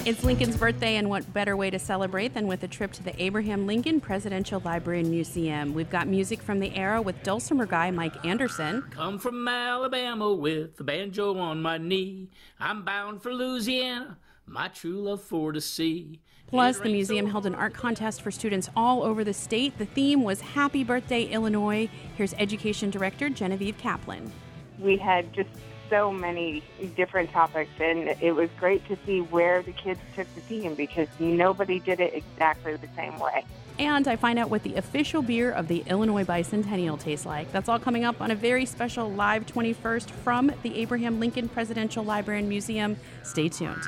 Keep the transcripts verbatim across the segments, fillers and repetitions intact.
It's Lincoln's birthday, and what better way to celebrate than with a trip to the Abraham Lincoln Presidential Library and Museum. We've got music from the era with dulcimer guy Mike Anderson. Come from Alabama with a banjo on my knee. I'm bound for Louisiana, my true love for to see. Plus, the museum held an art contest for students all over the state. The theme was Happy Birthday, Illinois. Here's Education Director Genevieve Kaplan. We had just so many different topics, and it was great to see where the kids took the theme because nobody did it exactly the same way. And I find out what the official beer of the Illinois Bicentennial tastes like. That's all coming up on a very special Live twenty-first from the Abraham Lincoln Presidential Library and Museum. Stay tuned.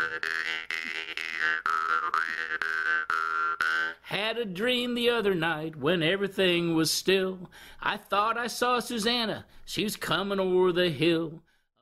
Had a dream the other night when everything was still. I thought I saw Susanna. She was coming o'er the hill.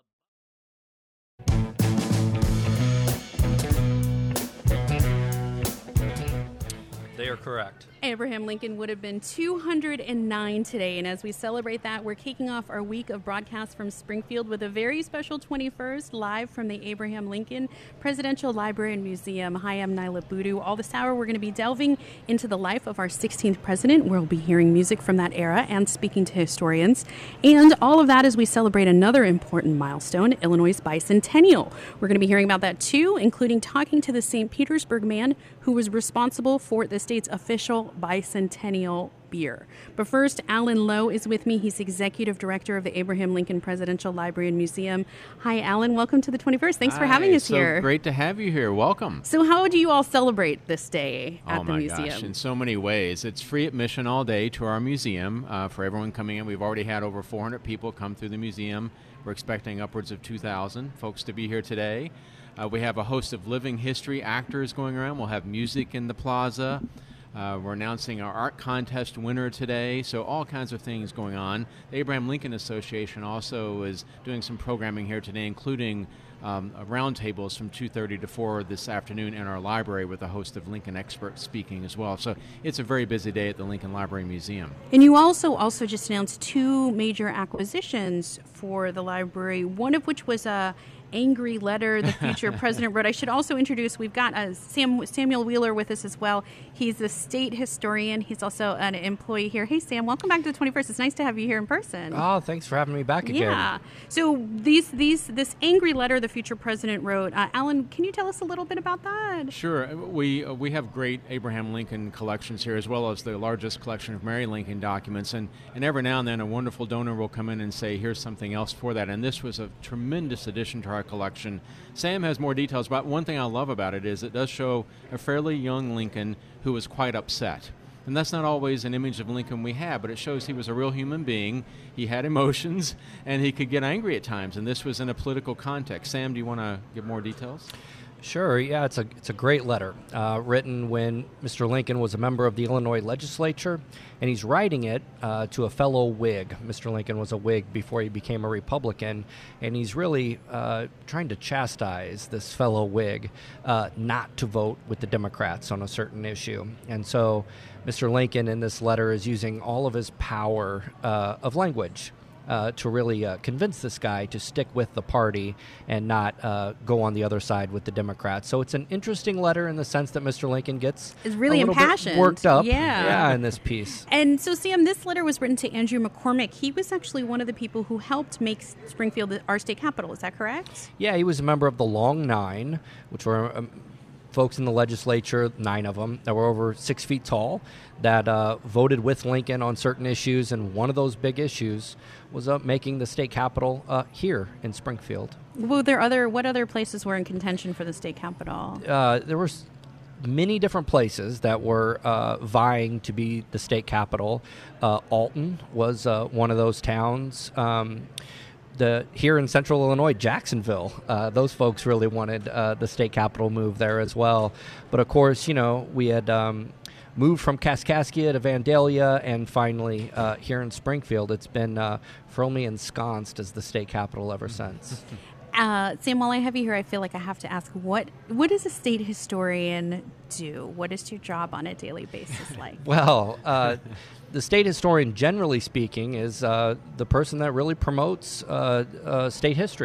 They are correct. Abraham Lincoln would have been two hundred nine today, and as we celebrate that, we're kicking off our week of broadcasts from Springfield with a very special twenty-first live from the Abraham Lincoln Presidential Library and Museum. Hi, I'm Nyla Boodoo. All this hour, we're going to be delving into the life of our sixteenth president. We'll be hearing music from that era and speaking to historians, and all of that as we celebrate another important milestone, Illinois' bicentennial. We're going to be hearing about that too, including talking to the Saint Petersburg man who was responsible for the state's official bicentennial beer. But first, Alan Lowe is with me. He's Executive Director of the Abraham Lincoln Presidential Library and Museum. Hi, Alan. Welcome to the twenty-first. Thanks Hi, for having us so here. Great to have you here. Welcome. So how do you all celebrate this day at oh the my museum? Gosh, in so many ways. It's free admission all day to our museum uh, for everyone coming in. We've already had over four hundred people come through the museum. We're expecting upwards of two thousand folks to be here today. Uh, we have a host of living history actors going around. We'll have music in the plaza. Uh, we're announcing our art contest winner today, so all kinds of things going on. The Abraham Lincoln Association also is doing some programming here today, including um, roundtables from two thirty to four this afternoon in our library with a host of Lincoln experts speaking as well. So it's a very busy day at the Lincoln Library Museum. And you also also just announced two major acquisitions for the library, one of which was a angry letter the future president wrote. I should also introduce, we've got uh, Sam, Samuel Wheeler with us as well. He's a state historian. He's also an employee here. Hey, Sam, welcome back to the twenty-first. It's nice to have you here in person. Oh, thanks for having me back again. Yeah. So these these this angry letter the future president wrote. Uh, Alan, can you tell us a little bit about that? Sure. We uh, we have great Abraham Lincoln collections here, as well as the largest collection of Mary Lincoln documents. And, and every now and then a wonderful donor will come in and say, here's something else for that. And this was a tremendous addition to our collection. Sam has more details, but one thing I love about it is it does show a fairly young Lincoln who was quite upset. And that's not always an image of Lincoln we have, but it shows he was a real human being. He had emotions, and he could get angry at times, and this was in a political context. Sam, do you want to give more details? Sure, yeah, it's a it's a great letter, uh, written when Mister Lincoln was a member of the Illinois legislature, and he's writing it uh, to a fellow Whig. Mister Lincoln was a Whig before he became a Republican, and he's really uh, trying to chastise this fellow Whig uh, not to vote with the Democrats on a certain issue. And so Mister Lincoln in this letter is using all of his power uh, of language Uh, to really uh, convince this guy to stick with the party and not uh, go on the other side with the Democrats. So it's an interesting letter in the sense that Mister Lincoln gets It's really a little impassioned. bit worked up Yeah. yeah, in this piece. And so, Sam, this letter was written to Andrew McCormick. He was actually one of the people who helped make Springfield our state capital. Is that correct? Yeah, he was a member of the Long Nine, which were um, folks in the legislature, nine of them, that were over six feet tall, that uh, voted with Lincoln on certain issues, and one of those big issues was uh, making the state capital uh, here in Springfield. Well, there other what other places were in contention for the state capital? Uh, there were s- many different places that were uh, vying to be the state capital. Uh, Alton was uh, one of those towns. Um, The, here in central Illinois, Jacksonville, uh, those folks really wanted uh, the state capital move there as well. But of course, you know, we had um, moved from Kaskaskia to Vandalia, and finally uh, here in Springfield, it's been uh, firmly ensconced as the state capital ever since. Uh, Sam, while I have you here, I feel like I have to ask, what what does a state historian do? What is your job on a daily basis like? Well, uh, the state historian, generally speaking, is uh, the person that really promotes uh, uh, state history.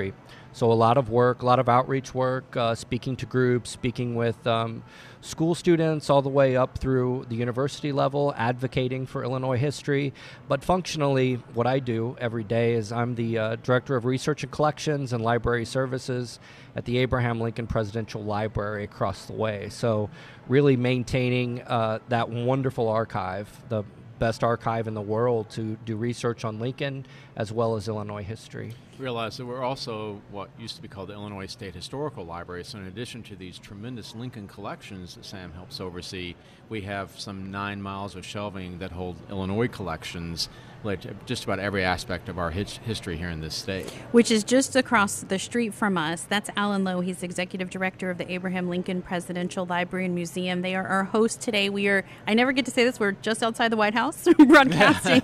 So a lot of work, a lot of outreach work, uh, speaking to groups, speaking with um, school students all the way up through the university level, advocating for Illinois history. But functionally, what I do every day is I'm the uh, Director of Research and Collections and Library Services at the Abraham Lincoln Presidential Library across the way. So really maintaining uh, that wonderful archive, the best archive in the world to do research on Lincoln as well as Illinois history. Realize that we're also what used to be called the Illinois State Historical Library. So in addition to these tremendous Lincoln collections that Sam helps oversee, we have some nine miles of shelving that hold Illinois collections, like just about every aspect of our his- history here in this state. Which is just across the street from us. That's Alan Lowe. He's Executive Director of the Abraham Lincoln Presidential Library and Museum. They are our host today. We are, I never get to say this, we're just outside the White House broadcasting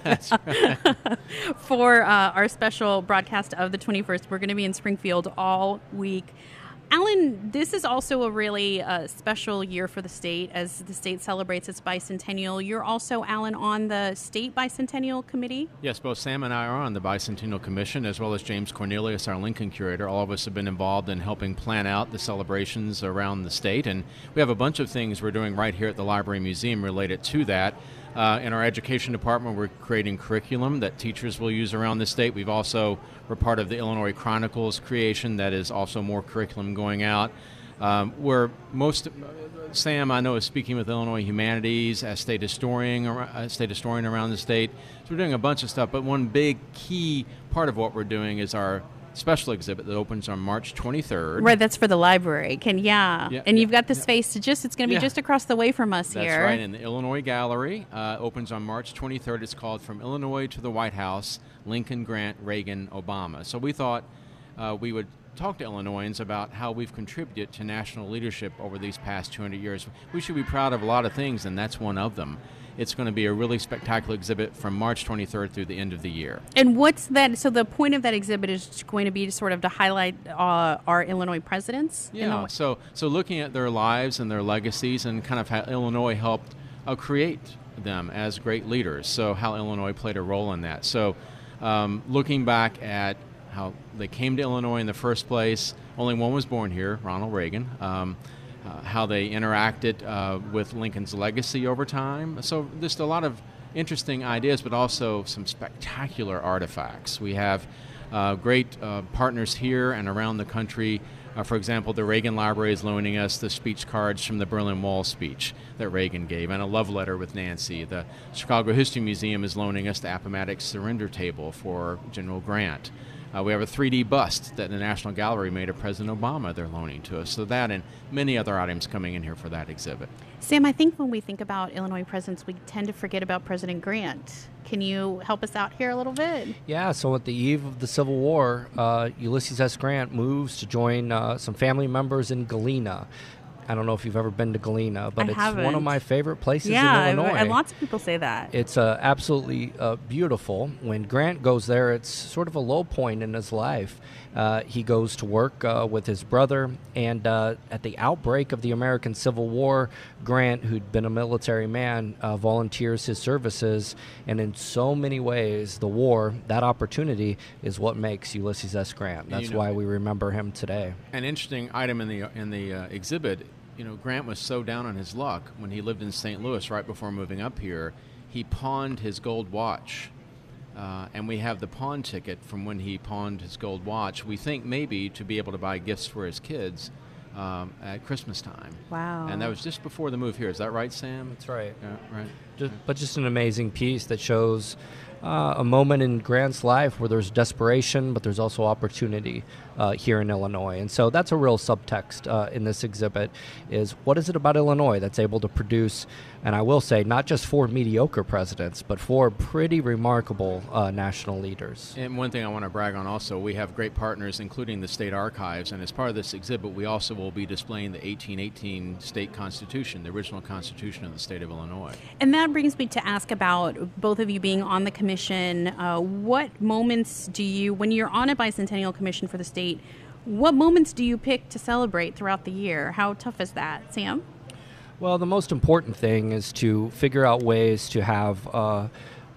for uh, our special broadcast of the twenty-first. We're going to be in Springfield all week. Alan, this is also a really uh, special year for the state as the state celebrates its bicentennial. You're also, Alan, on the state bicentennial committee? Yes, both Sam and I are on the Bicentennial Commission, as well as James Cornelius, our Lincoln curator. All of us have been involved in helping plan out the celebrations around the state, and we have a bunch of things we're doing right here at the Library Museum related to that. Uh, in our education department, we're creating curriculum that teachers will use around the state. We've also, we're part of the Illinois Chronicles creation that is also more curriculum going out. Um, we're most, Sam, I know, is speaking with Illinois Humanities as state historian, uh, state historian around the state. So we're doing a bunch of stuff, but one big key part of what we're doing is our special exhibit that opens on March twenty-third. Right, that's for the library. Can yeah, yeah and yeah, you've got the yeah. space to just. It's going to be yeah. just across the way from us that's here. That's right, in the Illinois Gallery. Uh, opens on March twenty-third. It's called From Illinois to the White House: Lincoln, Grant, Reagan, Obama. So we thought uh, we would talk to Illinoisans about how we've contributed to national leadership over these past two hundred years. We should be proud of a lot of things, and that's one of them. It's going to be a really spectacular exhibit from March twenty-third through the end of the year. And what's that? So the point of that exhibit is going to be to sort of to highlight uh, our Illinois presidents? Yeah, the, so so looking at their lives and their legacies and kind of how Illinois helped uh, create them as great leaders. So how Illinois played a role in that. So um, looking back at how they came to Illinois in the first place, only one was born here, Ronald Reagan. Um, Uh, how they interacted uh, with Lincoln's legacy over time. So just a lot of interesting ideas, but also some spectacular artifacts. We have uh, great uh, partners here and around the country. Uh, for example, the Reagan Library is loaning us the speech cards from the Berlin Wall speech that Reagan gave and a love letter with Nancy. The Chicago History Museum is loaning us the Appomattox surrender table for General Grant. Uh, we have a three D bust that the National Gallery made of President Obama they're loaning to us. So that and many other items coming in here for that exhibit. Sam, I think when we think about Illinois presidents, we tend to forget about President Grant. Can you help us out here a little bit? Yeah, so at the eve of the Civil War, uh, Ulysses S. Grant moves to join uh, some family members in Galena. I don't know if you've ever been to Galena, but I it's haven't. one of my favorite places yeah, in Illinois. and lots of people say that. It's uh, absolutely uh, beautiful. When Grant goes there, it's sort of a low point in his life. Uh, he goes to work uh, with his brother, and uh, at the outbreak of the American Civil War, Grant, who'd been a military man, uh, volunteers his services, and in so many ways, the war, that opportunity, is what makes Ulysses S. Grant. That's you know, why we remember him today. An interesting item in the in the uh, exhibit. You know, Grant was so down on his luck when he lived in Saint Louis right before moving up here. He pawned his gold watch, uh, and we have the pawn ticket from when he pawned his gold watch. We think maybe to be able to buy gifts for his kids um, at Christmas time. Wow. And that was just before the move here. Is that right, Sam? That's right. Yeah, right. Just, but just an amazing piece that shows uh, a moment in Grant's life where there's desperation, but there's also opportunity uh, here in Illinois. And so that's a real subtext uh, in this exhibit is what is it about Illinois that's able to produce, and I will say, not just four mediocre presidents, but four pretty remarkable uh, national leaders. And one thing I want to brag on also, we have great partners, including the state archives, and as part of this exhibit, we also will be displaying the eighteen eighteen state constitution, the original constitution of the state of Illinois. And that brings me to ask about both of you being on the commission. Uh, what moments do you, when you're on a bicentennial commission for the state, what moments do you pick to celebrate throughout the year? How tough is that, Sam? Well, the most important thing is to figure out ways to have uh, uh,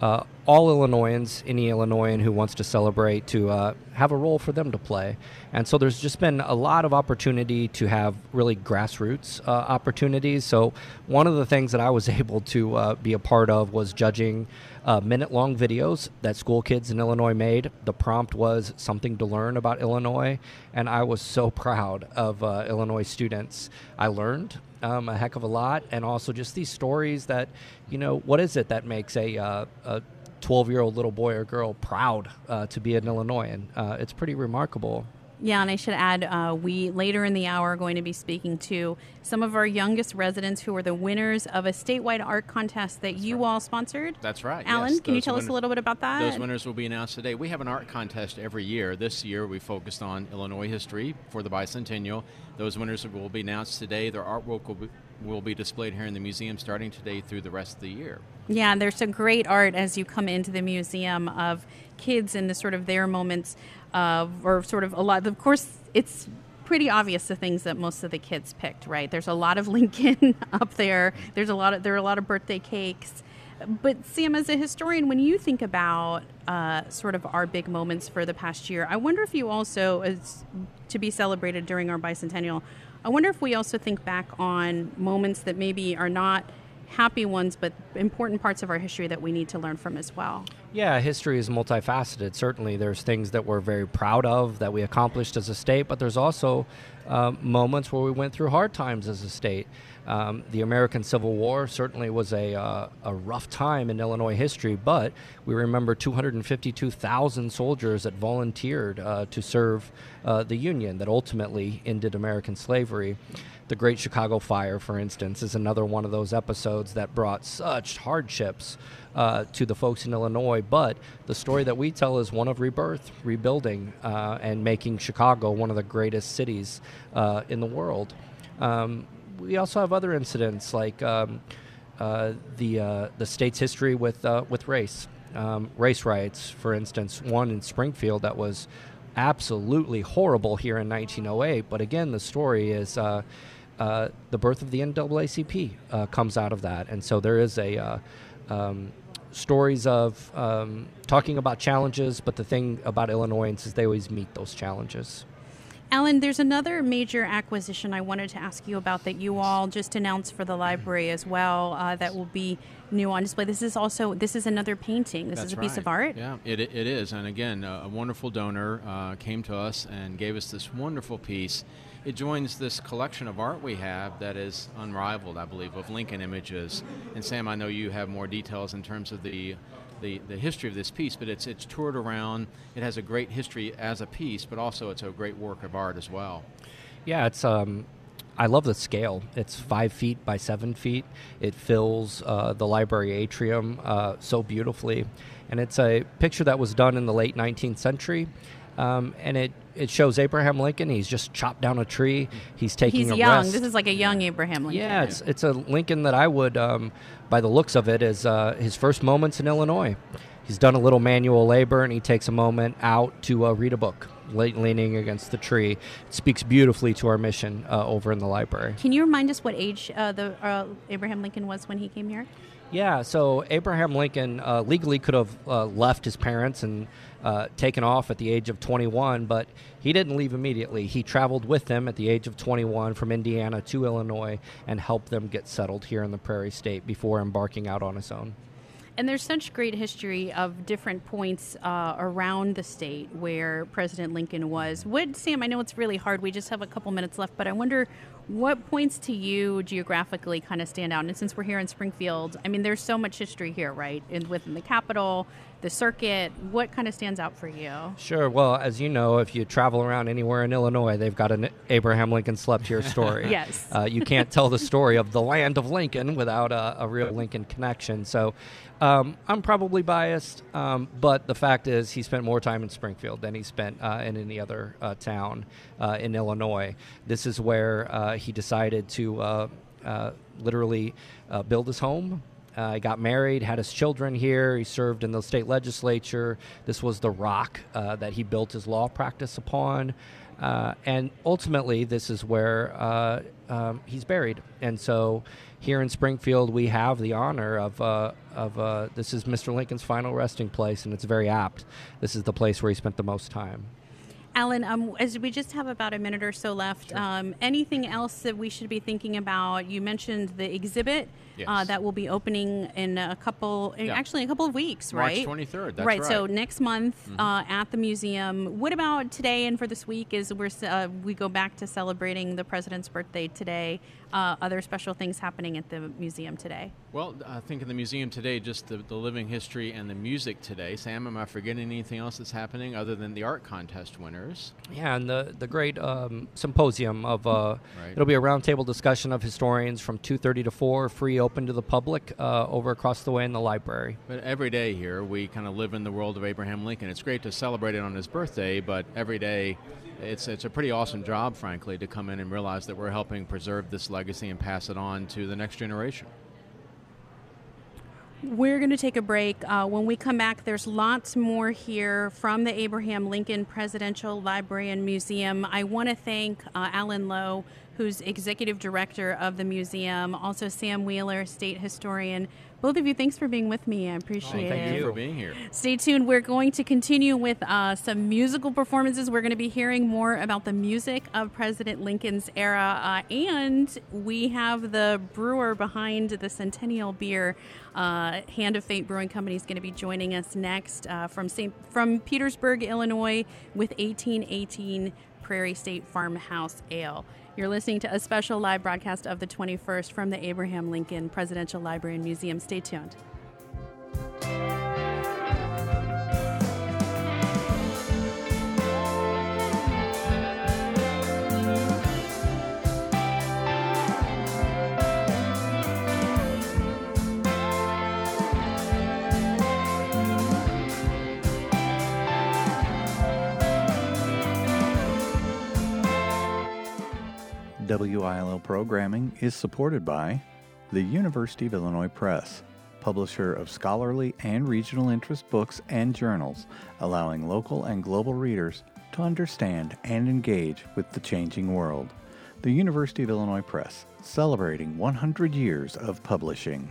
all Illinoisans, any Illinoisan who wants to celebrate, to uh, have a role for them to play. And so there's just been a lot of opportunity to have really grassroots uh, opportunities. So one of the things that I was able to uh, be a part of was judging uh, minute-long videos that school kids in Illinois made. The prompt was something to learn about Illinois, and I was so proud of uh, Illinois students. I learned um, a heck of a lot, and also just these stories that, you know, what is it that makes a, uh, a twelve-year-old little boy or girl proud uh, to be an Illinoisan? Uh, it's pretty remarkable. Yeah, and I should add, uh, we later in the hour are going to be speaking to some of our youngest residents who are the winners of a statewide art contest that That's you right. all sponsored. That's right. Alan, yes. can you Those tell winner- us a little bit about that? Those winners will be announced today. We have an art contest every year. This year we focused on Illinois history for the bicentennial. Those winners will be announced today. Their artwork will be, will be displayed here in the museum starting today through the rest of the year. Yeah, there's some great art as you come into the museum of kids and the sort of their moments of, or sort of a lot. Of course, it's pretty obvious the things that most of the kids picked, right? There's a lot of Lincoln up there. There's a lot of there are a lot of birthday cakes. But Sam, as a historian, when you think about uh, sort of our big moments for the past year, I wonder if you also, as to be celebrated during our bicentennial, I wonder if we also think back on moments that maybe are not happy ones, but important parts of our history that we need to learn from as well. Yeah, history is multifaceted. Certainly there's things that we're very proud of that we accomplished as a state, but there's also uh, moments where we went through hard times as a state. Um, the American Civil War certainly was a, uh, a rough time in Illinois history, but we remember two hundred fifty-two thousand soldiers that volunteered uh, to serve uh, the Union that ultimately ended American slavery. The Great Chicago Fire, for instance, is another one of those episodes that brought such hardships uh, to the folks in Illinois, but the story that we tell is one of rebirth, rebuilding, uh, and making Chicago one of the greatest cities uh, in the world. Um, we also have other incidents like um, uh, the uh, the state's history with uh, with race, um, race riots, for instance. One in Springfield that was absolutely horrible here in nineteen oh eight, but again, the story is uh, uh, the birth of the N double A C P uh, comes out of that, and so there is a uh, um, stories of um, talking about challenges, but the thing about Illinoisans is they always meet those challenges. Alan, there's another major acquisition I wanted to ask you about that you all just announced for the library as well uh, that will be new on display. This is also, this is another painting. This That's is a right. piece of art. Yeah, it, it is. And again, a, a wonderful donor uh, came to us and gave us this wonderful piece. It joins this collection of art we have that is unrivaled, I believe, of Lincoln images. And Sam, I know you have more details in terms of the The, the history of this piece, but it's it's toured around. It has a great history as a piece, but also it's a great work of art as well. Yeah, it's um, I love the scale. It's five feet by seven feet. It fills uh, the library atrium uh, so beautifully, and it's a picture that was done in the late nineteenth century. Um, and it, it shows Abraham Lincoln. He's just chopped down a tree. He's taking He's a young. rest. This is like a young Abraham Lincoln. Yeah, it's it's a Lincoln that I would, um, by the looks of it, is uh, his first moments in Illinois. He's done a little manual labor, and he takes a moment out to uh, read a book, le- leaning against the tree. It speaks beautifully to our mission uh, over in the library. Can you remind us what age uh, the uh, Abraham Lincoln was when he came here? Yeah, so Abraham Lincoln uh, legally could have uh, left his parents and uh, taken off at the age of twenty-one, but he didn't leave immediately. He traveled with them at the age of twenty-one from Indiana to Illinois and helped them get settled here in the Prairie State before embarking out on his own. And there's such great history of different points uh, around the state where President Lincoln was. What, Sam, I know it's really hard. We just have a couple minutes left, but I wonder what points to you geographically kind of stand out? And since we're here in Springfield, I mean, there's so much history here, right? In, within the Capitol, the circuit. What kind of stands out for you? Sure. Well, as you know, if you travel around anywhere in Illinois, they've got an Abraham Lincoln slept here story. Yes. Uh, you can't tell the story of the land of Lincoln without a, a real Lincoln connection. So um, I'm probably biased, um, but the fact is he spent more time in Springfield than he spent uh, in any other uh, town uh, in Illinois. This is where uh, he decided to uh, uh, literally uh, build his home. Uh, he got married, had his children here. He served in the state legislature. This was the rock uh, that he built his law practice upon. Uh, and ultimately, this is where uh, um, he's buried. And so here in Springfield, we have the honor of, uh, of uh, this is Mister Lincoln's final resting place, and it's very apt. This is the place where he spent the most time. Alan, um, as we just have about a minute or so left, Sure. um, anything else that we should be thinking about? You mentioned the exhibit Yes. uh, that will be opening in a couple, in Yeah. actually a couple of weeks, March right? twenty-third, that's right. right. So next month Mm-hmm. uh, at the museum. What about today and for this week? Is we're uh, we go back to celebrating the president's birthday today? Uh, other special things happening at the museum today? Well, I think in the museum today, just the, the living history and the music today. Sam, am I forgetting anything else that's happening other than the art contest winners? Yeah, and the, the great um, symposium of, uh, Right. it'll be a roundtable discussion of historians from two thirty to four, free, open to the public, uh, over across the way in the library. But every day here, we kind of live in the world of Abraham Lincoln. It's great to celebrate it on his birthday, but every day, it's it's a pretty awesome job, frankly, to come in and realize that we're helping preserve this legacy and pass it on to the next generation. We're going to take a break. Uh, when we come back, there's lots more here from the Abraham Lincoln Presidential Library and Museum. I want to thank uh, Alan Lowe, who's executive director of the museum, also Sam Wheeler, state historian. Both of you, thanks for being with me. I appreciate it. Thank you for being here. Stay tuned. We're going to continue with uh, some musical performances. We're going to be hearing more about the music of President Lincoln's era. Uh, and we have the brewer behind the Centennial Beer, uh, Hand of Fate Brewing Company, is going to be joining us next uh, from Saint from Petersburg, Illinois, with eighteen eighteen Prairie State Farmhouse Ale. You're listening to a special live broadcast of the twenty-first from the Abraham Lincoln Presidential Library and Museum. Stay tuned. W I L O programming is supported by the University of Illinois Press, publisher of scholarly and regional interest books and journals, allowing local and global readers to understand and engage with the changing world. The University of Illinois Press, celebrating one hundred years of publishing.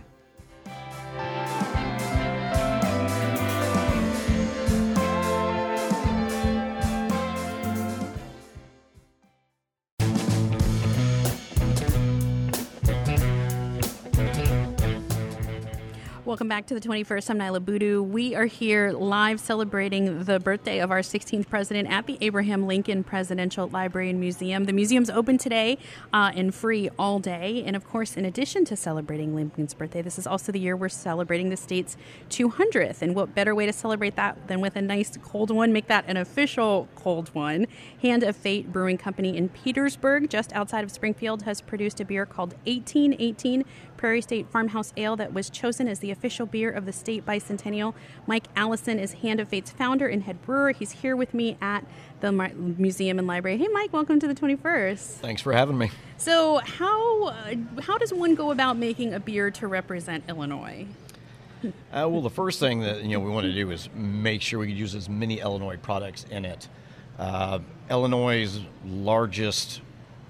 Welcome back to the twenty-first. I'm Nyla Boodoo. We are here live celebrating the birthday of our sixteenth president at the Abraham Lincoln Presidential Library and Museum. The museum's open today uh, and free all day. And of course, in addition to celebrating Lincoln's birthday, this is also the year we're celebrating the state's two hundredth. And what better way to celebrate that than with a nice cold one? Make that an official cold one. Hand of Fate Brewing Company in Petersburg, just outside of Springfield, has produced a beer called eighteen eighteen Prairie State Farmhouse Ale that was chosen as the official beer of the state bicentennial. Mike Allison is Hand of Fate's founder and head brewer. He's here with me at the museum and library. Hey, Mike, welcome to the twenty-first. Thanks for having me. So how uh, how does one go about making a beer to represent Illinois? Uh, well, the first thing that you know we want to do is make sure we use as many Illinois products in it. Uh, Illinois' largest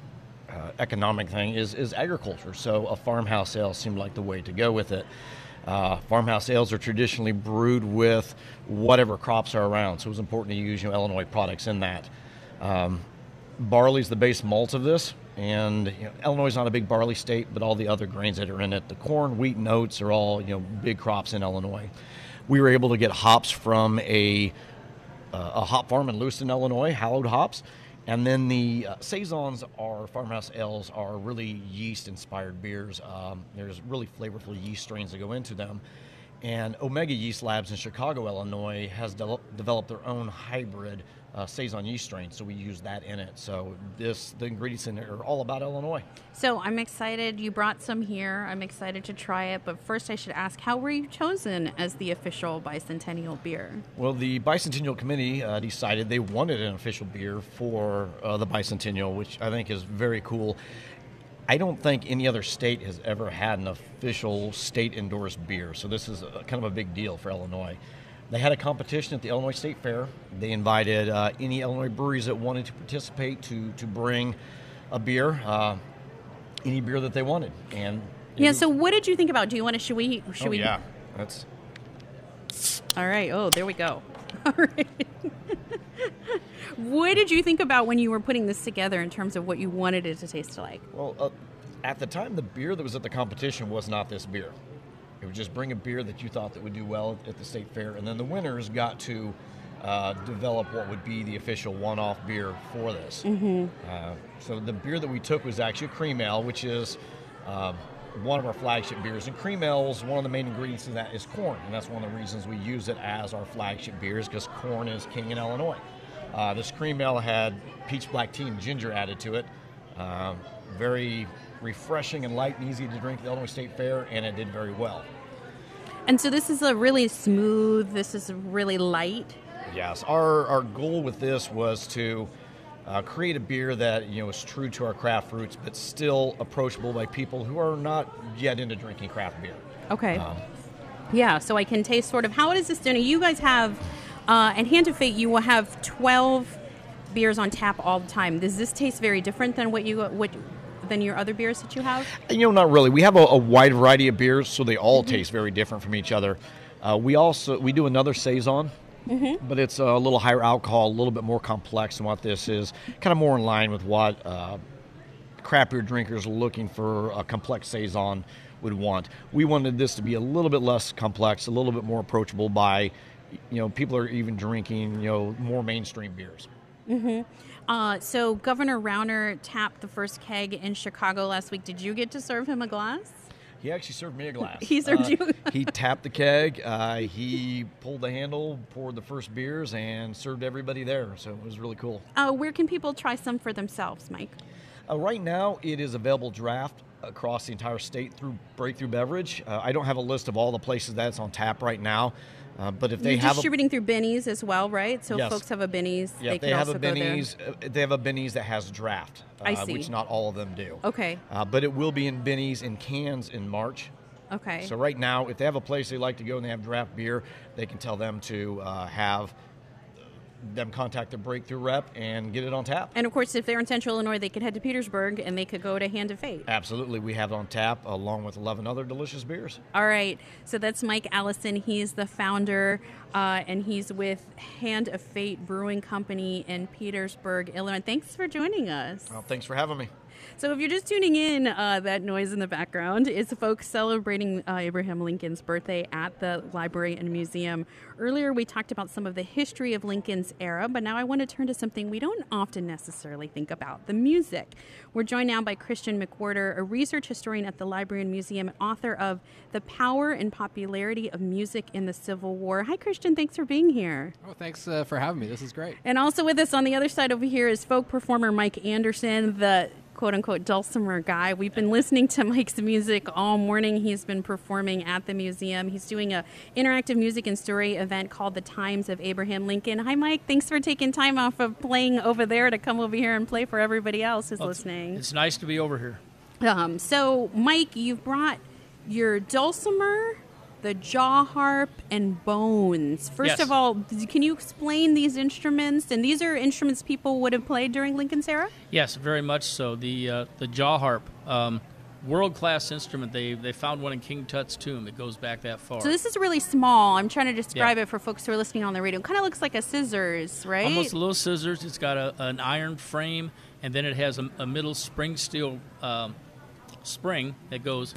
uh, economic thing is, is agriculture, so a farmhouse ale seemed like the way to go with it. Uh, farmhouse ales are traditionally brewed with whatever crops are around, so it was important to use you know, Illinois products in that. Um, barley's the base malt of this, and you know, Illinois is not a big barley state, but all the other grains that are in it, the corn, wheat, and oats are all you know big crops in Illinois. We were able to get hops from a uh, a hop farm in Lewiston, Illinois, hallowed hops. And then the uh, Saisons, our farmhouse ales, are really yeast-inspired beers. Um, there's really flavorful yeast strains that go into them. And Omega Yeast Labs in Chicago, Illinois, has de- developed their own hybrid uh, Saison yeast strain, so we use that in it. So this, the ingredients in it are all about Illinois. So I'm excited. You brought some here. I'm excited to try it. But first I should ask, how were you chosen as the official bicentennial beer? Well, the Bicentennial Committee uh, decided they wanted an official beer for uh, the Bicentennial, which I think is very cool. I don't think any other state has ever had an official state-endorsed beer, so this is a, kind of a big deal for Illinois. they had a competition at the Illinois State Fair. They invited uh, any Illinois breweries that wanted to participate to to bring a beer, uh, any beer that they wanted. And yeah. So what did you think about? Do you want to? Should we? Should oh, we? Yeah, that's. All right. Oh, there we go. All right. What did you think about when you were putting this together in terms of what you wanted it to taste like? Well, uh, at the time, the beer that was at the competition was not this beer. It would just bring a beer that you thought that would do well at the state fair, and then the winners got to uh, develop what would be the official one-off beer for this. Mm-hmm. Uh, so the beer that we took was actually a cream ale, which is uh, one of our flagship beers. And cream ale is one of the main ingredients in that is corn, and that's one of the reasons we use it as our flagship beers, because corn is king in Illinois. Uh, this cream ale had peach black tea and ginger added to it. Uh, very refreshing and light and easy to drink at the Illinois State Fair, and it did very well. And so this is a really smooth, this is really light. Yes, our, our goal with this was to uh, create a beer that, you know, is true to our craft roots, but still approachable by people who are not yet into drinking craft beer. Okay. Um, yeah, so I can taste sort of, how is this done? You guys have, uh, at Hand of Fate, you will have twelve beers on tap all the time. Does this taste very different than what you, what, than your other beers that you have? You know, not really. We have a, a wide variety of beers, so they all mm-hmm. taste very different from each other. Uh, we also, we do another Saison. Mm-hmm. But it's a little higher alcohol, a little bit more complex than what this is, kind of more in line with what uh, craft beer drinkers looking for a complex Saison would want. We wanted this to be a little bit less complex, a little bit more approachable by, you know, people are even drinking, you know, more mainstream beers. Mm-hmm. Uh, so Governor Rauner tapped the first keg in Chicago last week. Did you get to serve him a glass? He actually served me a glass. He served uh, you? He tapped the keg, uh, he pulled the handle, poured the first beers, and served everybody there. So it was really cool. Uh, where can people try some for themselves, Mike? Uh, right now, it is available draft across the entire state through Breakthrough Beverage. Uh, I don't have a list of all the places that's on tap right now. Uh, but if they You're have distributing a, through Benny's as well, right? So yes. if folks have a Benny's, yeah, they they can have also a go Benny's, there. uh, they have a Benny's that has draft, uh, I see. which not all of them do. Okay. Uh, but it will be in Benny's in cans in March. Okay. So right now, if they have a place they like to go and they have draft beer, they can tell them to uh, have them contact the Breakthrough rep and get it on tap. And of course, if they're in Central Illinois, they could head to Petersburg and they could go to Hand of Fate. Absolutely. We have it on tap along with eleven other delicious beers. All right. So that's Mike Allison. He's the founder, uh, and he's with Hand of Fate Brewing Company in Petersburg, Illinois. Thanks for joining us. Well, thanks for having me. So if you're just tuning in, uh, that noise in the background is folks celebrating uh, Abraham Lincoln's birthday at the library and museum. Earlier, we talked about some of the history of Lincoln's era, but now I want to turn to something we don't often necessarily think about, the music. We're joined now by Christian McWhorter, a research historian at the library and museum and author of The Power and Popularity of Music in the Civil War. Hi, Christian. Thanks for being here. Oh, thanks uh, for having me. This is great. And also with us on the other side over here is folk performer Mike Anderson, the quote-unquote dulcimer guy. We've been listening to Mike's music all morning. He's been performing at the museum. He's doing a interactive music and story event called The Times of Abraham Lincoln. Hi, Mike. Thanks for taking time off of playing over there to come over here and play for everybody else who's Well, listening. It's nice to be over here. Um, so, Mike, you've brought your dulcimer, the jaw harp, and bones. First Yes. of all, can you explain these instruments? And these are instruments people would have played during Lincoln's era? Yes, very much so. The uh, the jaw harp, um, world class instrument. They they found one in King Tut's tomb. It goes back that far. So this is really small. I'm trying to describe Yeah. it for folks who are listening on the radio. It kind of looks like a scissors, right? Almost a little scissors. It's got a, an iron frame, and then it has a, a middle spring steel um, spring that goes.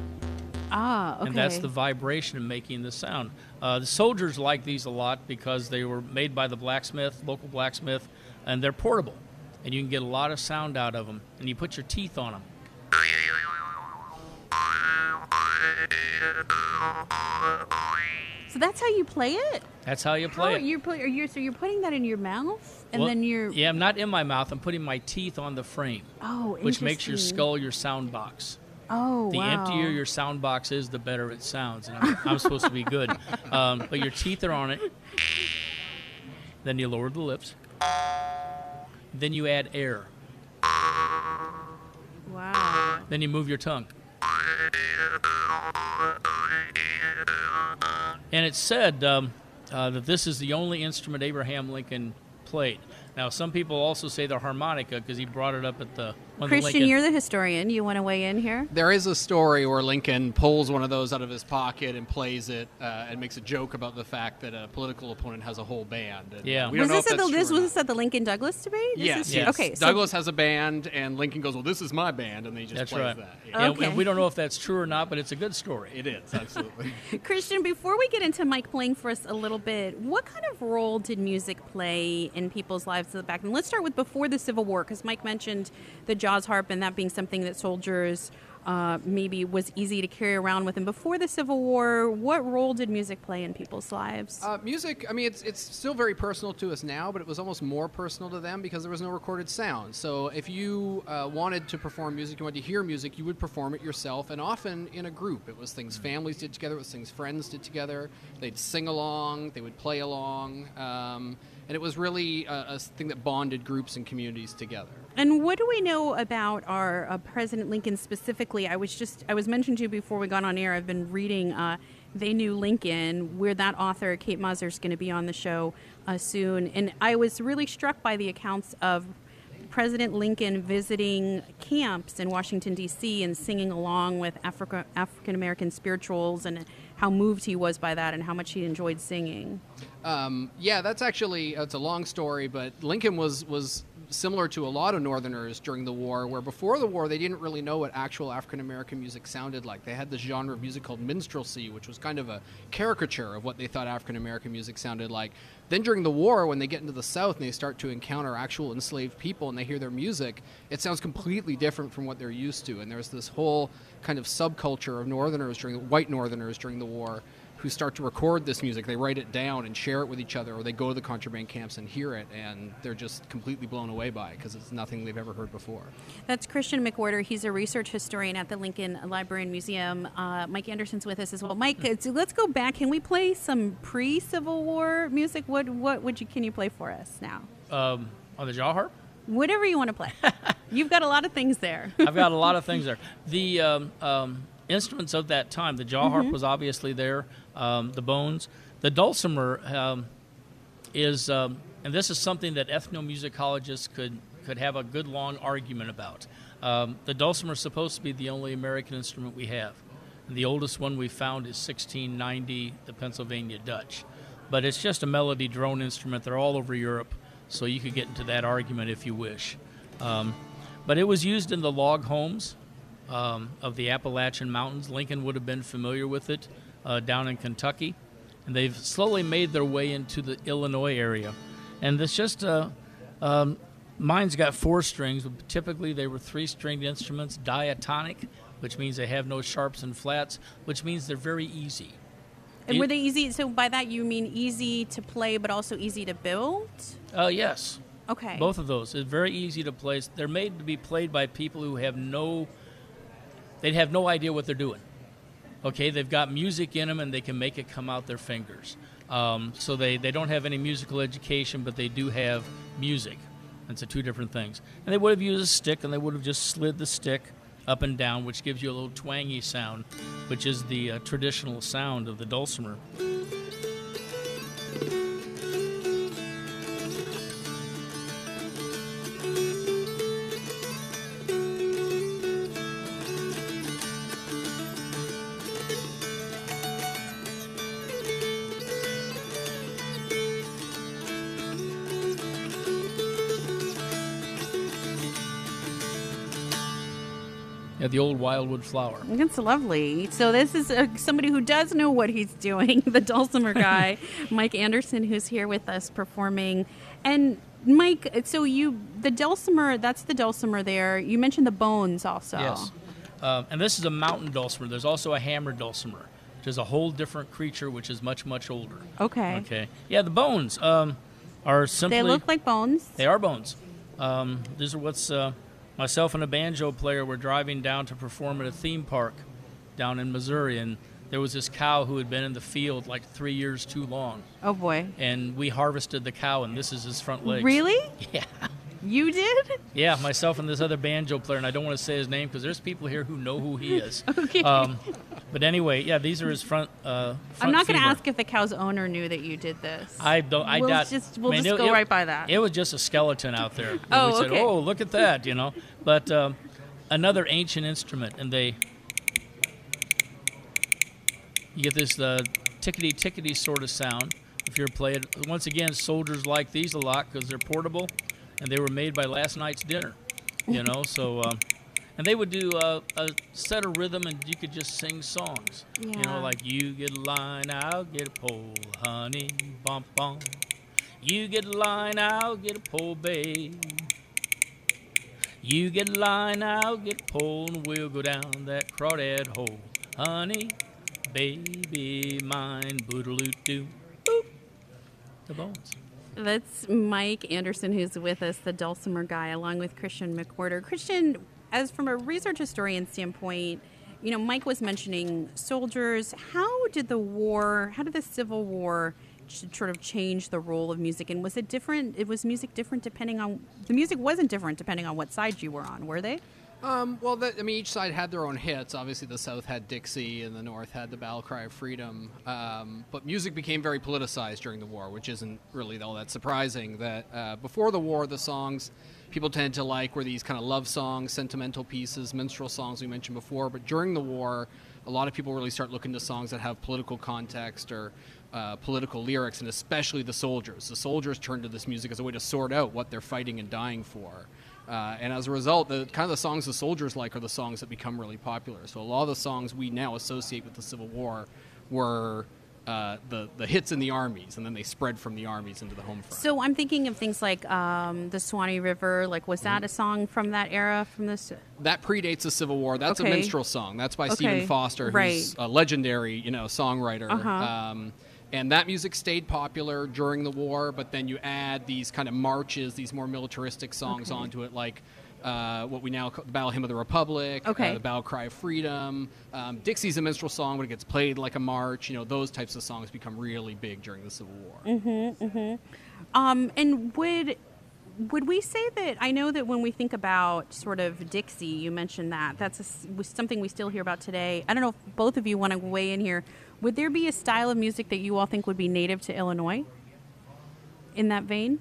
Ah, okay. And that's the vibration of making the sound. Uh, the soldiers like these a lot because they were made by the blacksmith, local blacksmith, and they're portable. And you can get a lot of sound out of them. And you put your teeth on them. So that's how you play it? That's how you How play it. you're put, are you, so you're putting that in your mouth, and Well, then you're. Yeah, I'm not in my mouth. I'm putting my teeth on the frame, Oh, which makes your interesting. skull your sound box. Oh, The wow. emptier your sound box is, the better it sounds. And I'm, I'm supposed to be good. Um, but your teeth are on it. Then you lower the lips. Then you add air. Wow. Then you move your tongue. And it's said um, uh, that this is the only instrument Abraham Lincoln played. Now, some people also say the harmonica because he brought it up at the one Christian, Lincoln. you're the historian. You want to weigh in here? There is a story where Lincoln pulls one of those out of his pocket and plays it, uh, and makes a joke about the fact that a political opponent has a whole band. And Yeah. we Was don't know this if at that's the true this or was not. this at the Lincoln Douglas debate? This Yes, is- yes. Okay. So Douglas has a band, and Lincoln goes, "Well, this is my band," and then he just That's plays right. that. Yeah, Okay. and we don't know if that's true or not, but it's a good story. It is, absolutely. Christian, before we get into Mike playing for us a little bit, what kind of role did music play in people's lives back then? Let's start with before the Civil War, because Mike mentioned the Jaws harp and that being something that soldiers uh, maybe was easy to carry around with. And before the Civil War, what role did music play in people's lives? Uh, music, I mean, it's it's still very personal to us now, but it was almost more personal to them because there was no recorded sound. So if you uh, wanted to perform music, you wanted to hear music, you would perform it yourself, and often in a group. It was things families did together, it was things friends did together. They'd sing along, they would play along, um, and it was really a, a thing that bonded groups and communities together. And what do we know about our uh, President Lincoln specifically? I was just I was mentioned to you before we got on air. I've been reading uh, They Knew Lincoln, where that author Kate Mazur is going to be on the show uh, soon, and I was really struck by the accounts of President Lincoln visiting camps in Washington D C and singing along with Africa African American spirituals, and how moved he was by that, and how much he enjoyed singing. Um, yeah, that's actually it's a long story, but Lincoln was was similar to a lot of Northerners during the war, where before the war they didn't really know what actual African American music sounded like. They had this genre of music called minstrelsy, which was kind of a caricature of what they thought African American music sounded like. Then during the war, when they get into the South and they start to encounter actual enslaved people and they hear their music, it sounds completely different from what they're used to. And there's this whole kind of subculture of Northerners during white Northerners during the war who start to record this music. They write it down and share it with each other, or they go to the contraband camps and hear it, and they're just completely blown away by it because it's nothing they've ever heard before. That's Christian McWhorter. He's a research historian at the Lincoln Library and Museum. Uh, Mike Anderson's with us as well. Mike, so let's go back. Can we play some pre-Civil War music? What what would you can you play for us now? Um, on the jaw harp? Whatever you want to play. You've got a lot of things there. I've got a lot of things there. The um, um, instruments of that time, the jaw harp Mhm. was obviously there, um, the bones. The dulcimer um, is, um, and this is something that ethnomusicologists could, could have a good long argument about. Um, the dulcimer is supposed to be the only American instrument we have. And the oldest one we found is sixteen ninety, the Pennsylvania Dutch. But it's just a melody drone instrument. They're all over Europe, so you could get into that argument if you wish. Um, but it was used in the log homes um, of the Appalachian Mountains. Lincoln would have been familiar with it uh, down in Kentucky. And they've slowly made their way into the Illinois area. And it's just, uh, um, mine's got four strings. But typically they were three-stringed instruments, diatonic, which means they have no sharps and flats, which means they're very easy. And were they easy? So by that you mean easy to play, but also easy to build? Uh, yes. Okay. Both of those. It's very easy to play. They're made to be played by people who have no, they'd have no idea what they're doing. Okay, they've got music in them and they can make it come out their fingers. Um, so they, they don't have any musical education, but they do have music. It's a two different things. And they would have used a stick, and they would have just slid the stick up and down, which gives you a little twangy sound, which is the uh, traditional sound of the dulcimer. Yeah, the old wildwood flower. That's lovely. So this is uh, somebody who does know what he's doing, the dulcimer guy, Mike Anderson, who's here with us performing. And Mike, so you, the dulcimer, that's the dulcimer there. You mentioned the bones also. Yes. Um, and this is a mountain dulcimer. There's also a hammered dulcimer, which is a whole different creature, which is much, much older. Okay. Okay. Yeah, the bones um, are simply... They look like bones. They are bones. Um, these are what's... Uh, myself and a banjo player were driving down to perform at a theme park down in Missouri, and there was this cow who had been in the field like three years too long. Oh, boy. And we harvested the cow, and this is his front legs. Really? Yeah. You did? Yeah, myself and this other banjo player, and I don't want to say his name because there's people here who know who he is. Okay. Um, but anyway, yeah, these are his front. Uh, front I'm not going to femur. ask if the cow's owner knew that you did this. I don't. I we'll doubt. just we'll I mean, just it- go it- right by that. It was just a skeleton out there. And Oh, we said, okay. "Oh, look at that!" You know. But um, another ancient instrument, and they you get this uh, tickety tickety sort of sound. If you're playing, once again, soldiers like these a lot because they're portable, and they were made by last night's dinner. You know, so. Um, And they would do uh, a set of rhythm, and you could just sing songs. You Yeah. know, like you get a line, I'll get a pole, honey, bum bum. You get a line, I'll get a pole, babe. You get a line, I'll get a pole, and we'll go down that crawdad hole, honey, baby mine, boodaloo doo, boop. The bones. That's Mike Anderson, who's with us, the dulcimer guy, along with Christian McWhorter. Christian, as from a research historian standpoint, you know, Mike was mentioning soldiers. How did the war, how did the Civil War ch- sort of change the role of music? And was it different? It was music different depending on, the music wasn't different depending on what side you were on, were they? Um, well, that, I mean, each side had their own hits. Obviously, the South had Dixie, and the North had the Battle Cry of Freedom. Um, but music became very politicized during the war, which isn't really all that surprising. That uh, before the war, the songs people tended to like were these kind of love songs, sentimental pieces, minstrel songs we mentioned before. But during the war, a lot of people really start looking to songs that have political context or uh, political lyrics, and especially the soldiers. The soldiers turn to this music as a way to sort out what they're fighting and dying for. Uh, and as a result, the kind of the songs the soldiers like are the songs that become really popular. So a lot of the songs we now associate with the Civil War were uh, the the hits in the armies, and then they spread from the armies into the home front. So I'm thinking of things like um, the Swanee River. Like, was that a song from that era? From this? That predates the Civil War. That's Okay. a minstrel song. That's by Okay. Stephen Foster, who's Right. a legendary, you know, songwriter. Uh-huh. Um, and that music stayed popular during the war, but then you add these kind of marches, these more militaristic songs Okay. onto it, like uh, what we now call the Battle Hymn of the Republic, Okay. uh, the Battle Cry of Freedom. Um, Dixie's a minstrel song, but it gets played like a march. You know, those types of songs become really big during the Civil War. Um, and would would we say that, I know that when we think about sort of Dixie, you mentioned that that's a s was something we still hear about today. I don't know if both of you want to weigh in here. Would there be a style of music that you all think would be native to Illinois in that vein?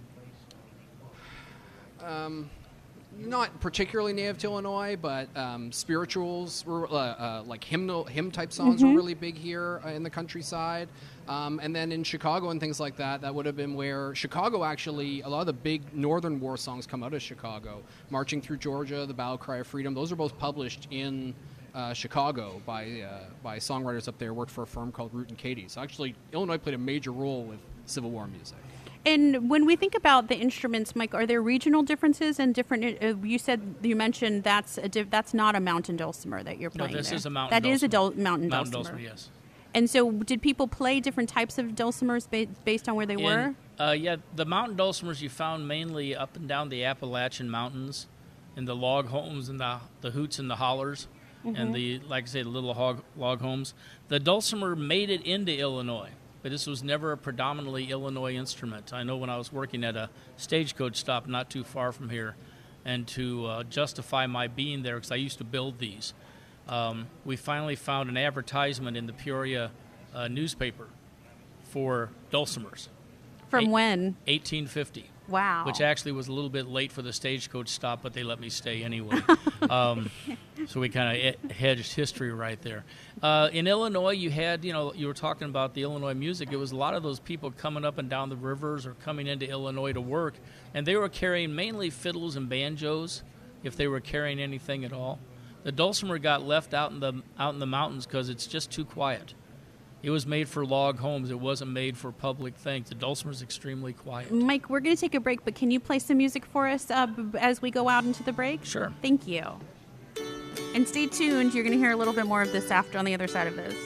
Not particularly native to Illinois, but um, spirituals, were, uh, uh, like hymnal, hymn type songs, were really big here uh, in the countryside. Um, and then in Chicago and things like that, that would have been where Chicago actually, a lot of the big Northern War songs come out of Chicago. Marching Through Georgia, the Battle Cry of Freedom, those are both published in uh, Chicago by uh, by songwriters up there, worked for a firm called Root and Katie. So actually, Illinois played a major role with Civil War music. And when we think about the instruments, Mike, are there regional differences and different? Uh, you said you mentioned that's a diff, that's not a mountain dulcimer that you're No, playing. this there. is a mountain That is a dulcimer. dul- mountain, Mountain dulcimer. dulcimer, yes. And so, did people play different types of dulcimers ba- based on where they were? In, uh, yeah, the mountain dulcimers you found mainly up and down the Appalachian Mountains, in the log homes and the the hoots and the hollers, and the like I say the little hog, log homes. The dulcimer made it into Illinois, but this was never a predominantly Illinois instrument. I know when I was working at a stagecoach stop not too far from here, and to uh, justify my being there, because I used to build these, um, we finally found an advertisement in the Peoria uh, newspaper for dulcimers. From eight- when? eighteen fifty. Wow. Which actually was a little bit late for the stagecoach stop, but they let me stay anyway. um, so we kind of hedged history right there. Uh, in Illinois, you had, you know, you were talking about the Illinois music. It was a lot of those people coming up and down the rivers or coming into Illinois to work, and they were carrying mainly fiddles and banjos, if they were carrying anything at all. The dulcimer got left out in the out in the mountains because it's just too quiet. It was made for log homes. It wasn't made for public things. The dulcimer is extremely quiet. Mike, we're going to take a break, but can you play some music for us uh, b- as we go out into the break? Sure. Thank you. And stay tuned. You're going to hear a little bit more of this after on the other side of this.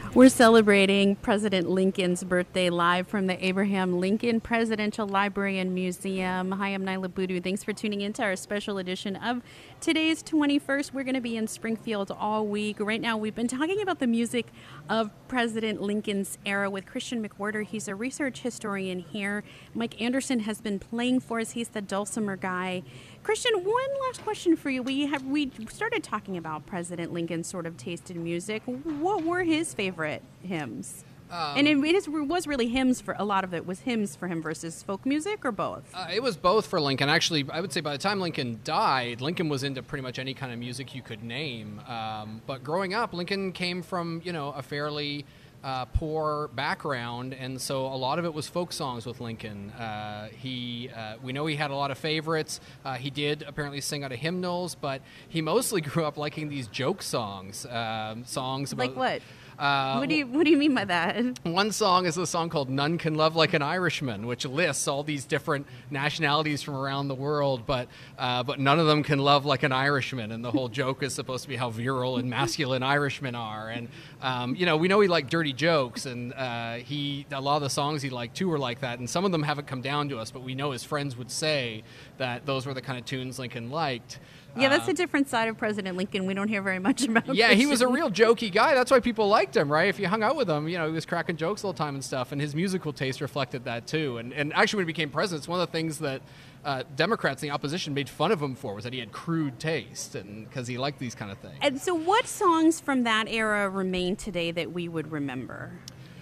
We're celebrating President Lincoln's birthday live from the Abraham Lincoln Presidential Library and Museum. Hi, I'm Nyla Boodoo. Thanks for tuning in to our special edition of today's twenty-first. We're going to be in Springfield all week. Right now, we've been talking about the music of President Lincoln's era with Christian McWhorter. He's a research historian here. Mike Anderson has been playing for us. He's the dulcimer guy. Christian, one last question for you. We have we started talking about President Lincoln's sort of taste in music. What were his favorite hymns? Um, and it, it is, was really hymns for a lot of it was hymns for him versus folk music, or both? Uh, it was both for Lincoln. Actually, I would say by the time Lincoln died, Lincoln was into pretty much any kind of music you could name. Um, but growing up, Lincoln came from, you know, a fairly Uh, poor background, and so a lot of it was folk songs with Lincoln. Uh, he, uh, we know he had a lot of favorites. Uh, he did apparently sing out of hymnals, but he mostly grew up liking these joke songs, um, songs about like what? Uh, what do you What do you mean by that? One song is a song called "None Can Love Like an Irishman," which lists all these different nationalities from around the world, but uh, but none of them can love like an Irishman. And the whole joke is supposed to be how virile and masculine Irishmen are. And um, you know, we know he liked dirty jokes, and uh, he a lot of the songs he liked too were like that. And some of them haven't come down to us, but we know his friends would say that those were the kind of tunes Lincoln liked. Yeah, that's uh, a different side of President Lincoln we don't hear very much about. Yeah, he was a real jokey guy. That's why people liked him, right? If you hung out with him, you know, he was cracking jokes all the time and stuff, and his musical taste reflected that too. And, and actually, when he became president, it's one of the things that uh, Democrats in the opposition made fun of him for, was that he had crude taste, and because he liked these kind of things. And so what songs from that era remain today that we would remember?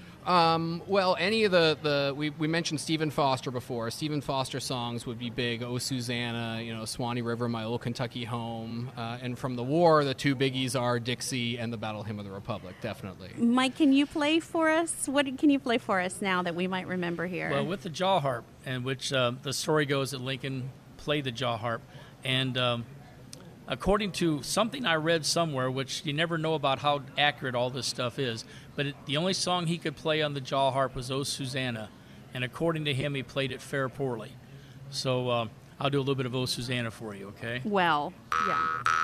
Um, well, any of the, the we, we mentioned Stephen Foster before. Stephen Foster songs would be big. Oh, Susanna, you know, Swanee River, My Old Kentucky Home. Uh, and from the war, the two biggies are Dixie and the Battle Hymn of the Republic, definitely. Mike, can you play for us? What can you play for us now that we might remember here? Well, with the jaw harp, and which uh, the story goes that Lincoln played the jaw harp. And um, according to something I read somewhere, which you never know about how accurate all this stuff is, but it, the only song he could play on the jaw harp was "Oh, Susanna," and according to him, he played it fair poorly. So uh, I'll do a little bit of "Oh, Susanna" for you, okay? Well, yeah.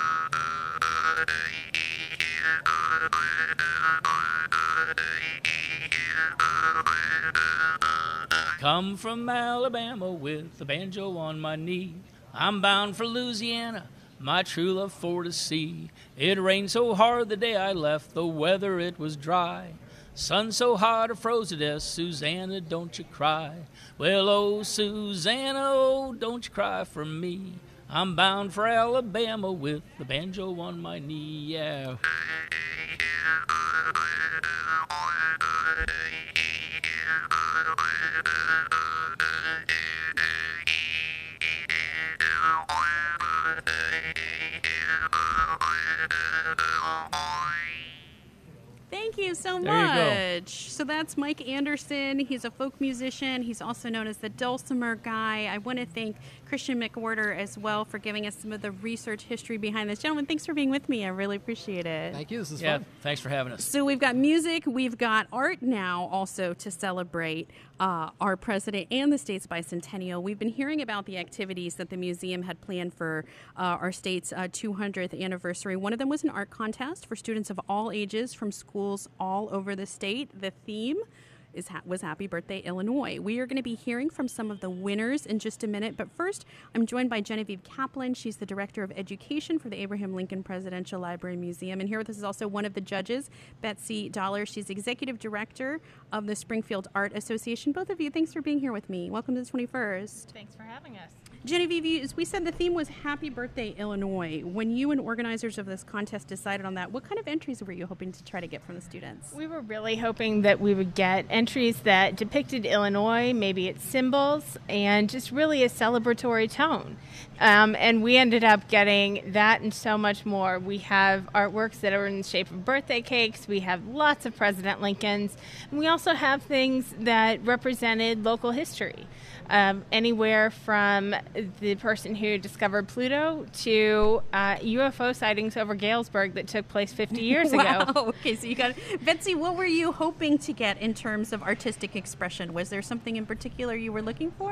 Come from Alabama with the banjo on my knee. I'm bound for Louisiana, my true love for to see. It rained so hard the day I left, the weather it was dry. Sun so hot I froze to death, Susanna, don't you cry. Well, oh, Susanna, oh, don't you cry for me. I'm bound for Alabama with the banjo on my knee, yeah. Thank you so There you much. So that's Mike Anderson. He's a folk musician. He's also known as the dulcimer guy. I want to thank Christian McWhorter as well for giving us some of the research history behind this. Gentlemen, thanks for being with me. I really appreciate it. Thank you. This is Yeah, fun. thanks for having us. So we've got music, we've got art now also to celebrate uh, our president and the state's bicentennial. We've been hearing about the activities that the museum had planned for uh, our state's uh, two hundredth anniversary. One of them was an art contest for students of all ages from schools all over the state. The theme is ha- was Happy Birthday, Illinois. We are going to be hearing from some of the winners in just a minute, but first, I'm joined by Genevieve Kaplan. She's the Director of Education for the Abraham Lincoln Presidential Library and Museum, and here with us is also one of the judges, Betsy Dollar. She's Executive Director of the Springfield Art Association. Both of you, thanks for being here with me. Welcome to the twenty-first. Thanks for having us. Genevieve, you, as we said, the theme was Happy Birthday, Illinois. When you and organizers of this contest decided on that, what kind of entries were you hoping to try to get from the students? We were really hoping that we would get entries that depicted Illinois, maybe its symbols, and just really a celebratory tone. Um, and we ended up getting that and so much more. We have artworks that are in the shape of birthday cakes. We have lots of President Lincolns. And we also have things that represented local history. Um, anywhere from the person who discovered Pluto to uh, U F O sightings over Galesburg that took place fifty years wow. ago. Okay, so you got Betsy, what were you hoping to get in terms of artistic expression? Was there something in particular you were looking for?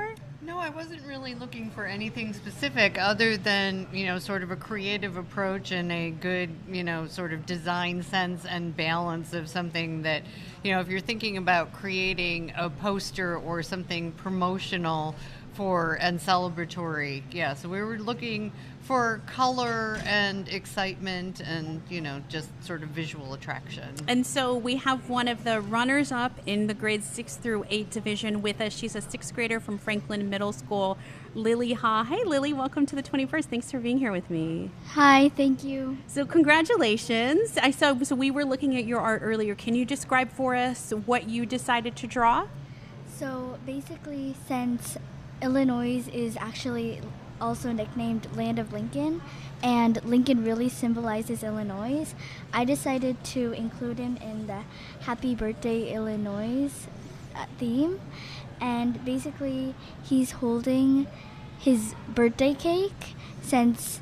No, I wasn't really looking for anything specific other than, you know, sort of a creative approach and a good, you know, sort of design sense and balance of something that, you know, if you're thinking about creating a poster or something promotional for and celebratory, yeah, so we were looking for color and excitement and, you know, just sort of visual attraction. And so we have one of the runners-up in the grades six through eight division with us. She's a sixth grader from Franklin Middle School, Lily Ha. Hey, Lily, welcome to the twenty-first. Thanks for being here with me. Hi, thank you. So congratulations. I saw, so we were looking at your art earlier. Can you describe for us what you decided to draw? So basically, since Illinois is actually also nicknamed Land of Lincoln, and Lincoln really symbolizes Illinois, I decided to include him in the Happy Birthday Illinois uh, theme. And basically, he's holding his birthday cake since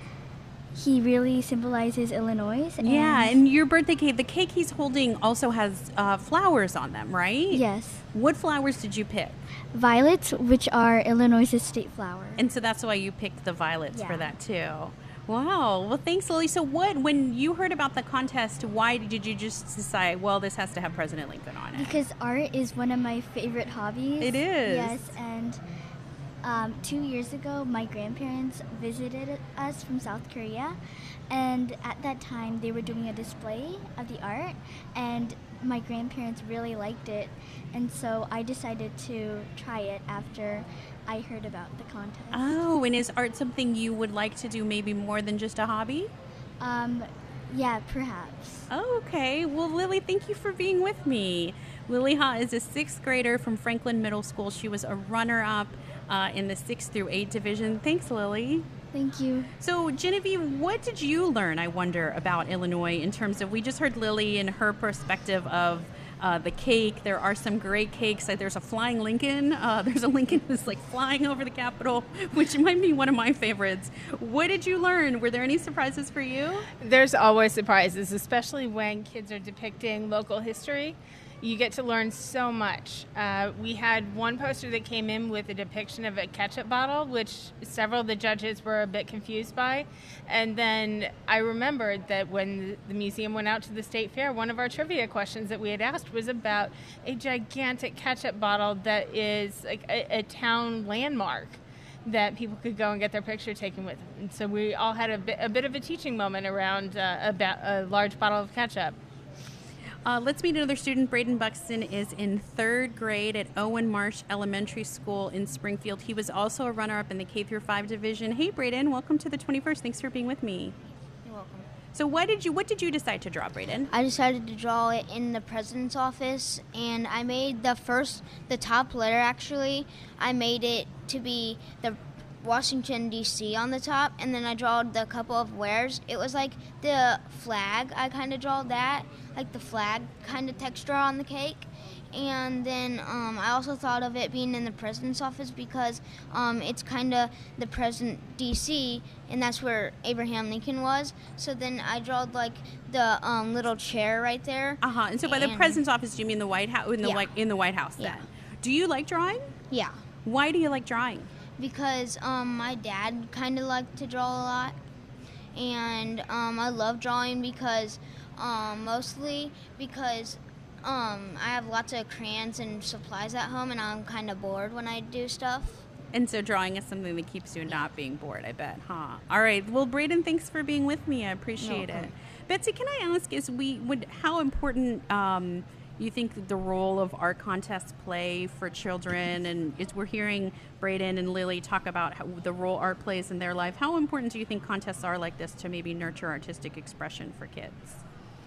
he really symbolizes Illinois. And yeah, and your birthday cake, the cake he's holding also has uh, flowers on them, right? Yes. What flowers did you pick? Violets, which are Illinois' state flower. And so that's why you picked the violets Yeah. for that too. Wow. Well, thanks, Lily. So what, when you heard about the contest, why did you just decide, well, this has to have President Lincoln on it? Because art is one of my favorite hobbies. It is. Yes, and um, two years ago, my grandparents visited us from South Korea, and at that time, they were doing a display of the art, and my grandparents really liked it, and so I decided to try it after I heard about the contest. Oh, and is art something you would like to do maybe more than just a hobby? Um, yeah, perhaps. Oh, okay. Well, Lily, thank you for being with me. Lily Ha is a sixth grader from Franklin Middle School. She was a runner-up uh, in the sixth through eight division. Thanks, Lily. Thank you. So, Genevieve, what did you learn, I wonder, about Illinois in terms of, we just heard Lily and her perspective of uh, the cake. There are some great cakes. Like, there's a flying Lincoln. Uh, there's a Lincoln that's like flying over the Capitol, which might be one of my favorites. What did you learn? Were there any surprises for you? There's always surprises, especially when kids are depicting local history. You get to learn so much. Uh, we had one poster that came in with a depiction of a ketchup bottle, which several of the judges were a bit confused by. And then I remembered that when the museum went out to the state fair, one of our trivia questions that we had asked was about a gigantic ketchup bottle that is like a, a town landmark that people could go and get their picture taken with. And so we all had a bit, a bit of a teaching moment around uh, a, ba- a large bottle of ketchup. Uh, let's meet another student. Braden Buxton is in third grade at Owen Marsh Elementary School in Springfield. He was also a runner-up in the K through five division. Hey, Braden, welcome to the twenty-first. Thanks for being with me. You're welcome. So, why did you? What did you decide to draw, Braden? I decided to draw it in the president's office, and I made the first, the top letter actually. I made it to be the Washington, D C on the top, and then I drawed the couple of wares. It was like the flag. I kind of drawed that, like the flag kind of texture on the cake. And then um, I also thought of it being in the president's office because um, it's kind of the president D C, and that's where Abraham Lincoln was. So then I drawed like the um, little chair right there. Uh huh. And so by the president's office, do you mean the White House? In the Yeah. White in the White House, then. Yeah. Do you like drawing? Yeah. Why do you like drawing? Because um, my dad kind of liked to draw a lot, and um, I love drawing because um, mostly because um, I have lots of crayons and supplies at home, and I'm kind of bored when I do stuff. And so drawing is something that keeps you not being bored, I bet, huh? All right. Well, Braden, thanks for being with me. I appreciate You're welcome. it. Betsy, can I ask, is we would how important um, you think that the role of art contests play for children? And it's, we're hearing Braden and Lily talk about how, the role art plays in their life. How important do you think contests are like this to maybe nurture artistic expression for kids?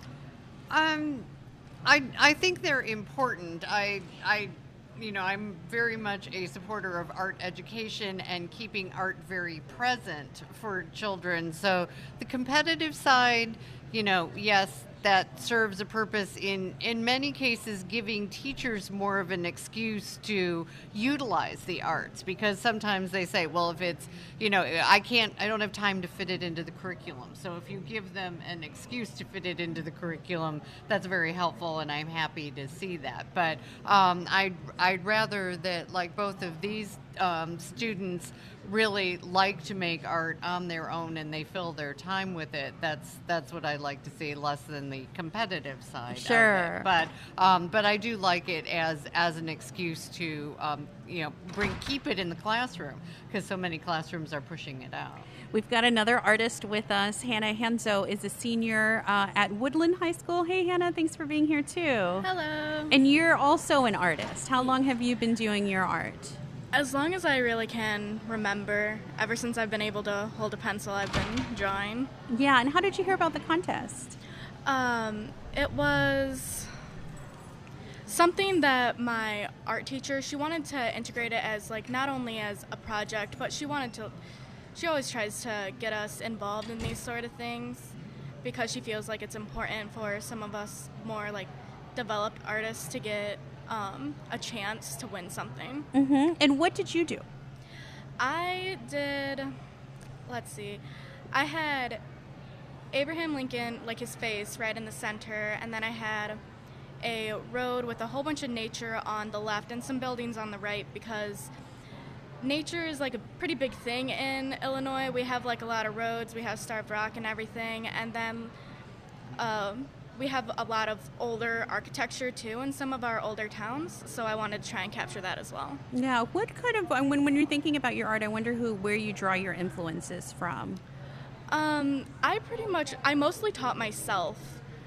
Um, I I think they're important. I I you know I'm very much a supporter of art education and keeping art very present for children. So the competitive side, you know, yes, that serves a purpose in, in many cases, giving teachers more of an excuse to utilize the arts, because sometimes they say, well, if it's, you know, I can't, I don't have time to fit it into the curriculum. So if you give them an excuse to fit it into the curriculum, that's very helpful, and I'm happy to see that. But um, I'd, I'd rather that, like both of these um, students really like to make art on their own and they fill their time with it. That's that's what I like to see, less than the competitive side. Sure. Of it. But um, but I do like it as as an excuse to um, you know bring keep it in the classroom, because so many classrooms are pushing it out. We've got another artist with us. Hannah Henzo is a senior uh, at Woodland High School. Hey, Hannah, thanks for being here, too. Hello. And you're also an artist. How long have you been doing your art? As long as I really can remember. Ever since I've been able to hold a pencil, I've been drawing. Yeah, and how did you hear about the contest? Um, it was something that my art teacher, she wanted to integrate it as, like, not only as a project, but she wanted to... She always tries to get us involved in these sort of things because she feels like it's important for some of us more like developed artists to get um, a chance to win something. Mm-hmm. And what did you do? I did, let's see, I had Abraham Lincoln, like his face, right in the center, and then I had a road with a whole bunch of nature on the left and some buildings on the right, because nature is like a pretty big thing in Illinois. We have like a lot of roads, we have Starved Rock and everything, and then um, we have a lot of older architecture too in some of our older towns, so I wanted to try and capture that as well. Yeah, what kind of, when, when you're thinking about your art, I wonder who, where you draw your influences from? Um, I pretty much, I mostly taught myself.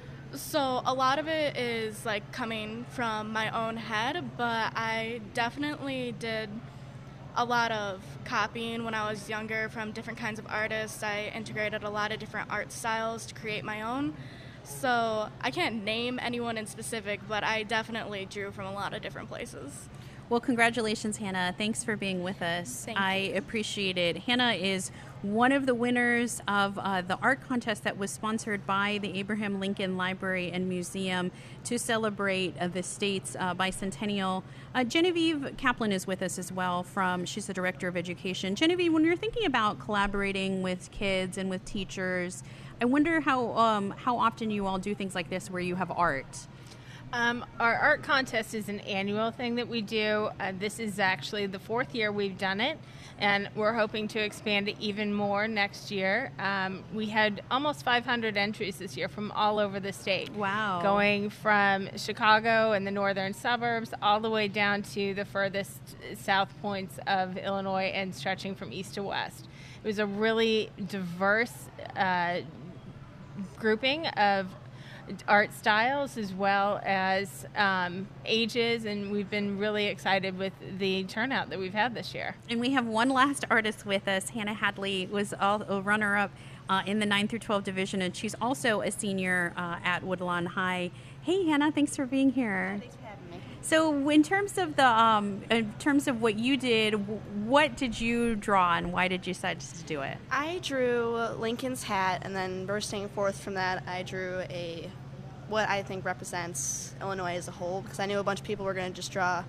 So a lot of it is like coming from my own head, but I definitely did a lot of copying when I was younger from different kinds of artists. I integrated a lot of different art styles to create my own. So I can't name anyone in specific, but I definitely drew from a lot of different places. Well, congratulations, Hannah. Thanks for being with us. Thank I you. appreciate it. Hannah is one of the winners of uh, the art contest that was sponsored by the Abraham Lincoln Library and Museum to celebrate uh, the state's uh, bicentennial. Uh, Genevieve Kaplan is with us as well. From she's the director of education. Genevieve, when you're thinking about collaborating with kids and with teachers, I wonder how um, how often you all do things like this where you have art. Um, our art contest is an annual thing that we do. Uh, this is actually the fourth year we've done it, and we're hoping to expand it even more next year. Um, we had almost five hundred entries this year from all over the state. Wow. Going from Chicago and the northern suburbs all the way down to the furthest south points of Illinois and stretching from east to west. It was a really diverse uh, grouping of art styles as well as um, ages, and we've been really excited with the turnout that we've had this year. And we have one last artist with us. Hannah Hadley was all, a runner-up uh, in the nine through twelve division, and she's also a senior uh, at Woodlawn High. Hey, Hannah, thanks for being here. Thanks for having me. So, in terms of the, um, in terms of what you did, what did you draw, and why did you decide to do it? I drew Lincoln's hat, and then bursting forth from that, I drew a what I think represents Illinois as a whole, because I knew a bunch of people were going to just draw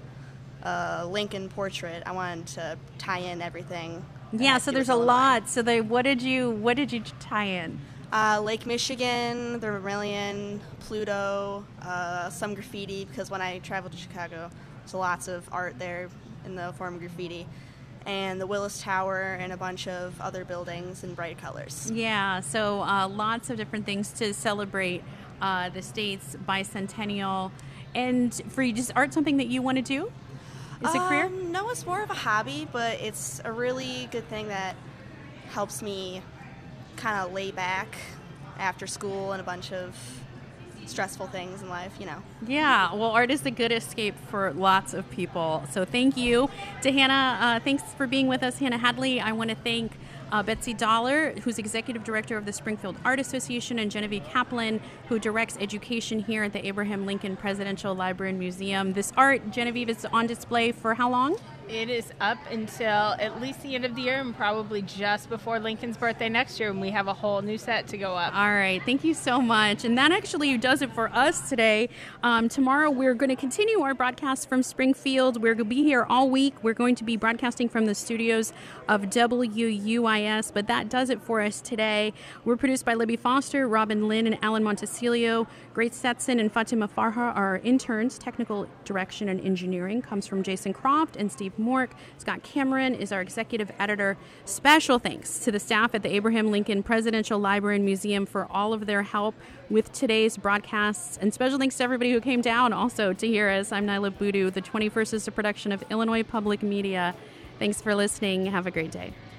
a Lincoln portrait. I wanted to tie in everything. Yeah, so there's a lot. So, they, what did you, what did you tie in? Uh, Lake Michigan, the Vermilion, Pluto, uh, some graffiti, because when I traveled to Chicago, there's lots of art there in the form of graffiti, and the Willis Tower and a bunch of other buildings in bright colors. Yeah, so uh, lots of different things to celebrate uh, the state's bicentennial. And for you, is art something that you want to do? Is it a career? Um, no, it's more of a hobby, but it's a really good thing that helps me kind of lay back after school and a bunch of stressful things in life, you know. Yeah, well, art is a good escape for lots of people. So thank you to Hannah. Uh, thanks for being with us, Hannah Hadley. I want to thank uh, Betsy Dollar, who's Executive Director of the Springfield Art Association, and Genevieve Kaplan, who directs education here at the Abraham Lincoln Presidential Library and Museum. This art, Genevieve, is on display for how long? It is up until at least the end of the year, and probably just before Lincoln's birthday next year, when we have a whole new set to go up. All right. Thank you so much. And that actually does it for us today. Um, tomorrow, we're going to continue our broadcast from Springfield. We're going to be here all week. We're going to be broadcasting from the studios of W U I S, but that does it for us today. We're produced by Libby Foster, Robin Lynn, and Alan Montecilio. Grace Stetson and Fatima Farha are interns. Technical direction and engineering comes from Jason Croft and Steve Mork. Scott Cameron is our executive editor. Special thanks to the staff at the Abraham Lincoln Presidential Library and Museum for all of their help with today's broadcasts. And special thanks to everybody who came down also to hear us. I'm Nyla Boodoo. The twenty-first is a production of Illinois Public Media. Thanks for listening. Have a great day.